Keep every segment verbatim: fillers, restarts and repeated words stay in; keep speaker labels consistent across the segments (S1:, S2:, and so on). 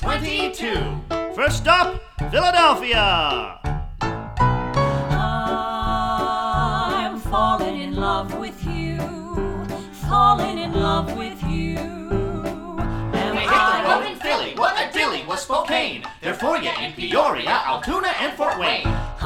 S1: twenty-two. First stop, Philadelphia.
S2: I'm falling in love with you, falling in love with you.
S1: And we hit the road in Philly, what a dilly was Spokane. They're for you in Peoria, Altoona, and Fort Wayne.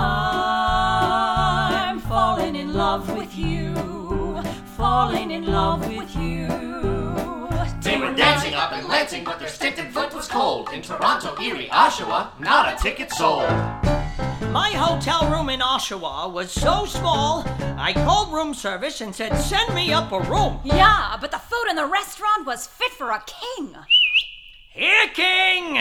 S2: I'm falling in love with you, falling in love with you.
S1: They were dancing up in Lansing, but their stinted foot was cold. In Toronto, Erie, Oshawa, not a ticket sold.
S3: My hotel room in Oshawa was so small, I called room service and said, send me up a room.
S4: Yeah, but the food in the restaurant was fit for a king.
S3: Here, king!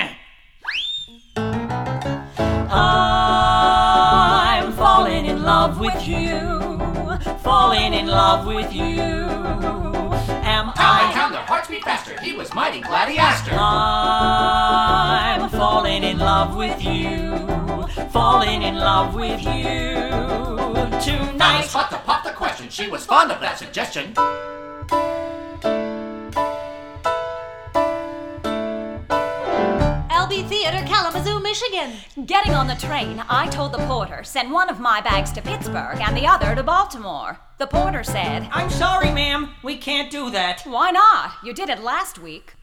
S2: I'm falling in love with you, falling in love with you. Am
S1: Town by
S2: I?
S1: town, their hearts beat faster. He was mighty glad he asked her.
S2: I'm falling in love with you, falling in love with you
S1: Found a
S2: tonight.
S1: spot to pop the question. She was fond of that suggestion.
S5: L B Theater, Kalamazoo, Michigan.
S4: Getting on the train, I told the porter, send one of my bags to Pittsburgh and the other to Baltimore. The porter said,
S3: I'm sorry, ma'am, we can't do that.
S4: why not? You did it last week.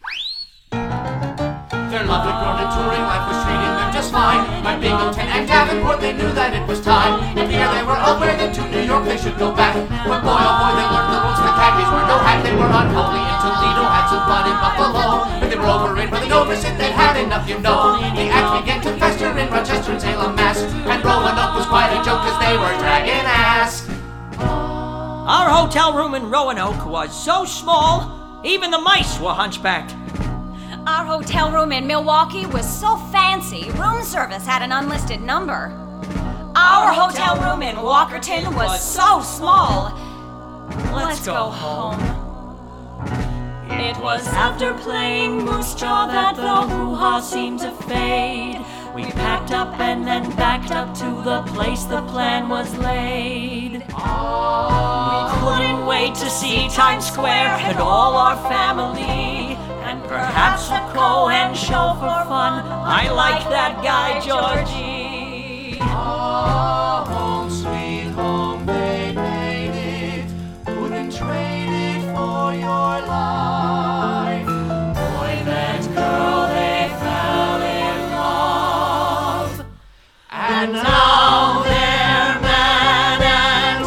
S1: Their love had grown and touring life was treating them just fine. By Binghamton and Davenport, they knew that it was time. And here they were aware that to New York they should go back. When boy oh boy they learned the rules, the khakis were no hack. They were unholy in Toledo, had some fun in Buffalo. But they were over in where the Oversit, they had enough, you know. The act began to fester in Rochester and Salem, Mass. And Roanoke was quite a joke cause they were dragging ass.
S3: Our hotel room in Roanoke was so small, even the mice were hunchbacked.
S4: Our hotel room in Milwaukee was so fancy, room service had an unlisted number. Our hotel room in Walkerton was so small. Let's go home.
S2: It was after playing Moose Jaw that the hoo-ha seemed to fade. We packed up and then backed up to the place the plan was laid. We couldn't wait to see Times Square and all our family, and perhaps a Cohen show for fun. I like that guy, Georgie.
S1: Oh, home sweet home, they made it. Wouldn't trade it for your life. Boy, that girl, they fell in love. And now they're man and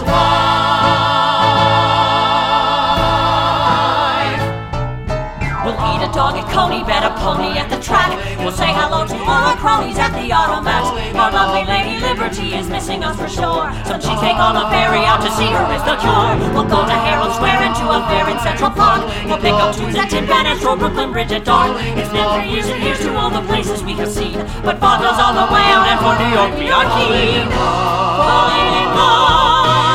S1: wife.
S2: We'll eat a dog at Coney, bet a pony at the track. We'll say hello to all our cronies at the automat. Our lovely Lady Liberty is missing us for sure. Some cheesecake on a ferry out to see her is the cure. We'll go to Herald Square and to a fair in Central Park. We'll pick up tunes at Tin Pan and stroll Brooklyn Bridge at dark. It's been three years and here's to all the places we have seen. But Vaudevilles on the way out and for New York we are keen. Falling in love.